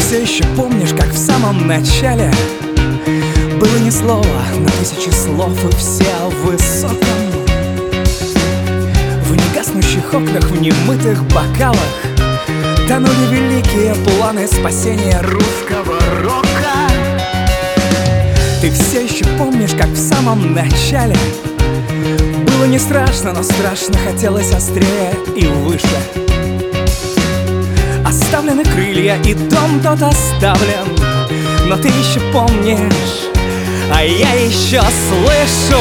все еще помнишь, как в самом начале было ни слова, но тысячи слов, и все о высоком. В негаснущих окнах, в немытых бокалах тонули великие планы спасения русского рока. Ты все еще помнишь, как в самом начале было не страшно, но страшно хотелось острее и выше. Оставлены крылья, и дом тот оставлен, но ты еще помнишь, а я еще слышу,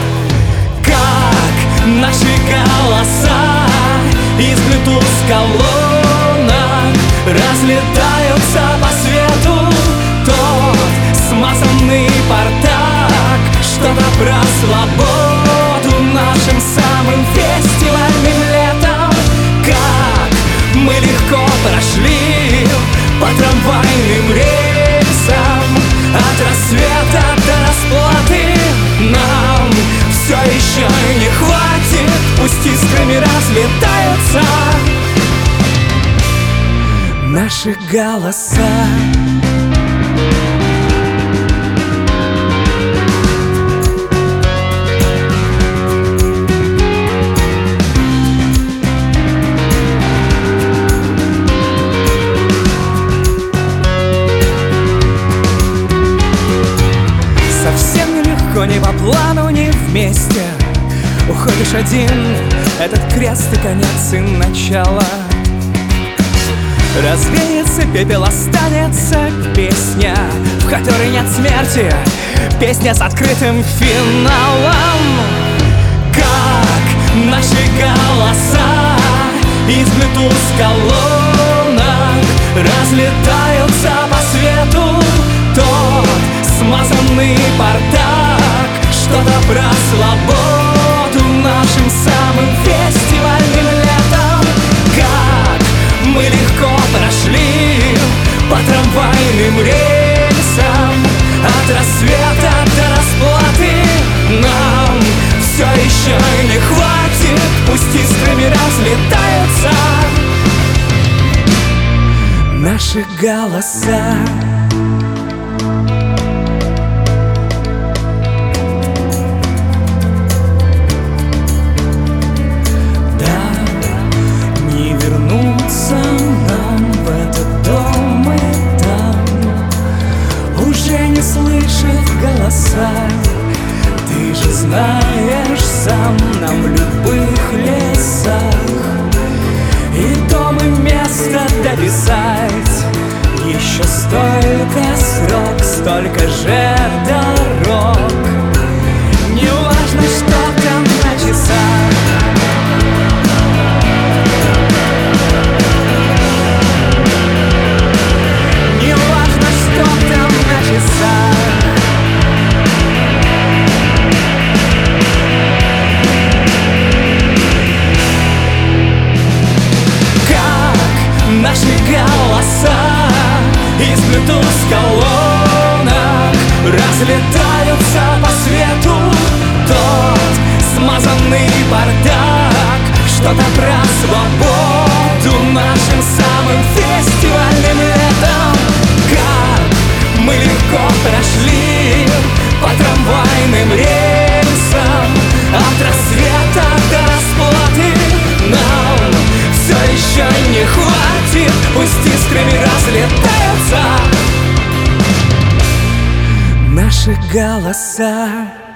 как наши голоса из Bluetooth колонок разлетаются по свету. Тот смазанный бардак, что-то про свободу нашим самым фестивальным летом. Как мы легко прошли по трамвайным рельсам, от рассвета до расплаты. Нам все еще не хватит, пусть искрами разлетаются наши голоса. Не по плану, не вместе. Уходишь один, этот крест и конец, и начало. Развеется пепел, останется песня, в которой нет смерти, песня с открытым финалом. Как наши голоса из Bluetooth колонок разлетаются по свету. Тот смазанный бардак, что-то про свободу нашим самым фестивальным летом. Как мы легко прошли по трамвайным рельсам, от рассвета до расплаты. Нам все еще не хватит, пусть искрами разлетаются наши голоса. Ты же знаешь сам, нам в любых лесах и дом, и место дописать. Еще столько срок, столько же дорог. Не важно, что там на часах. Не важно, что там на часах. Наши голоса из Bluetooth колонок разлетаются по свету. Тот смазанный бардак, что-то про свободу нашим самым фестивальным летом. Как мы легко прошли по трамвайным рельсам, от рассвета до расплаты. Нам все еще не хватит, пусть искрами разлетаются наши голоса.